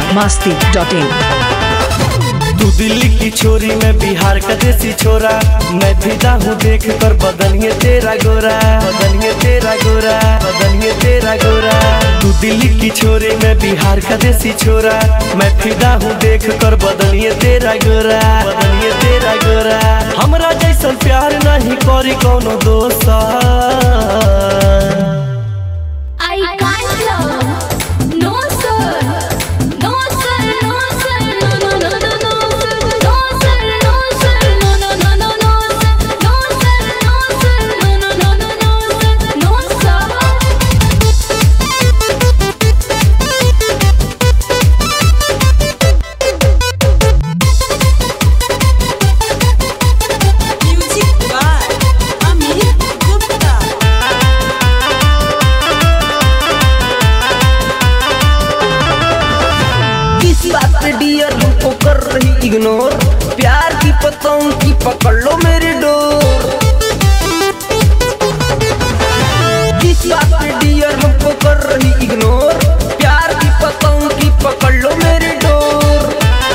masti.in। तू दिल्ली की छोरी मैं बिहार का देसी छोरा, मैं फिदा हूँ देख कर बदन ये तेरा गोरा, बदन ये तेरा गोरा, बदन ये तेरा गोरा। तू दिल्ली की छोरी मैं बिहार का देसी छोरा, मैं फिदा हूँ देख कर बदन ये तेरा गोरा, बदन ये तेरा गोरा। हमरा जैसन प्यार नहीं करी कोनो दोस्त। डियर हमको कर रही इग्नोर, प्यार की पतंग की पकड़ लो मेरी डोर। किस बात पे डियर हमको कर रही इग्नोर, प्यार की पतंग की पकड़ लो मेरी डोर।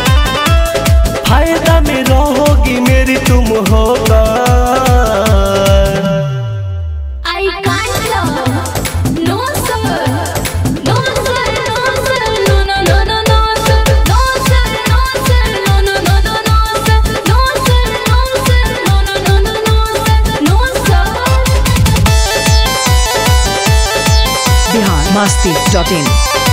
फायदा में रहोगी मेरी तुम होगा। masti.in।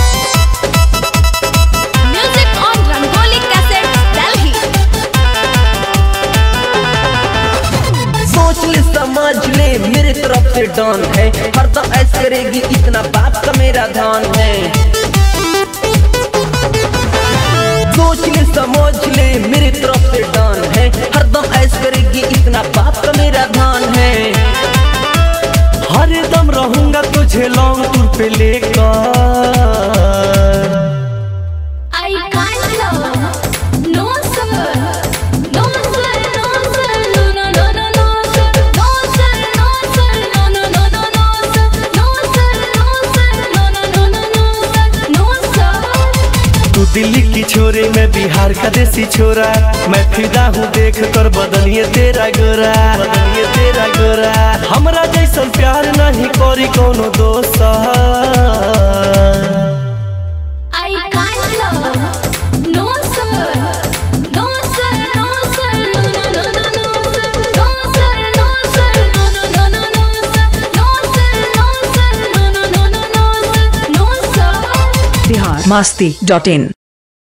Music on Rangoli Cassettes, Delhi। सोच ले समझ ले मेरे तरफ से डॉन है, हरदम ऐसे करेगी इतना बाप का मेरा ध्यान है। सोच ले समझ ले मेरे तरफ से डॉन है, हरदम ऐसे करेगी इतना बाप का मेरा ध्यान है। हर दम रहूंगा तुझे लॉन्ग टूर पे लेकर। तू दिल्ली की छोरी मैं बिहार का देसी छोरा, मैं फिदा हूँ देख कर बदन ये तेरा गोरा, बदन ये तेरा गोरा। हमरा जैसन प्यार नहीं करी कोनो दोस्त। masti.in।